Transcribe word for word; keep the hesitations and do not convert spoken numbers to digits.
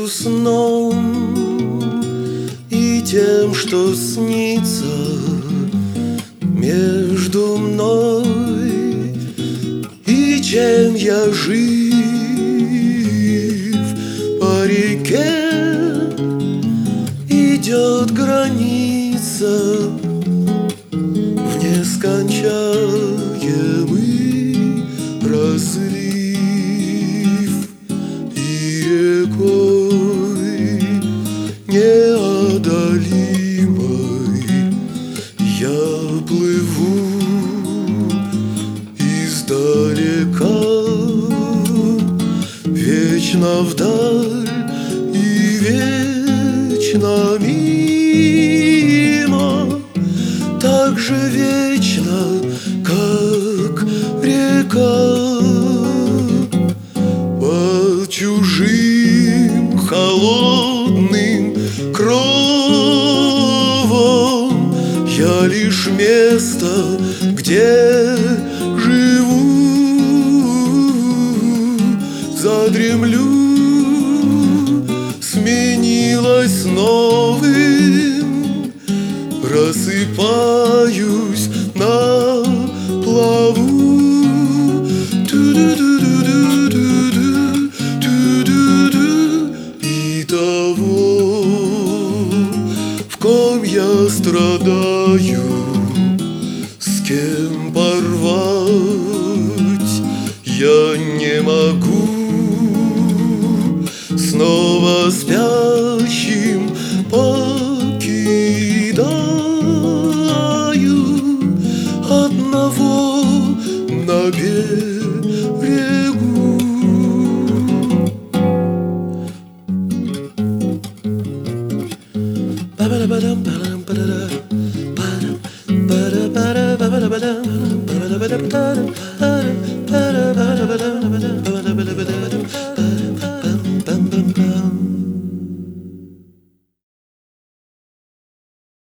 между сном и тем, что снится, между мной и чем я жив. По реке идет граница в нескончаемый разлив, и рекой неодолимой я плыву издалека, вечно вдаль и вечно мимо, так же вечно, как река. Под чужим холодным кровом я лишь место, где живу, задремлю, сменилась новым, просыпаюсь на плаву. И того, в ком я страдаю, с кем порвать я не могу. Снова спящим покидаю одного на берегу. Ba-ba-da-ba-dum, ba-dum, ba-dum, ba-da-ba-da-ba-dum, ba-da-ba-da-ba-dum, ba-da-ba-da-ba-dum.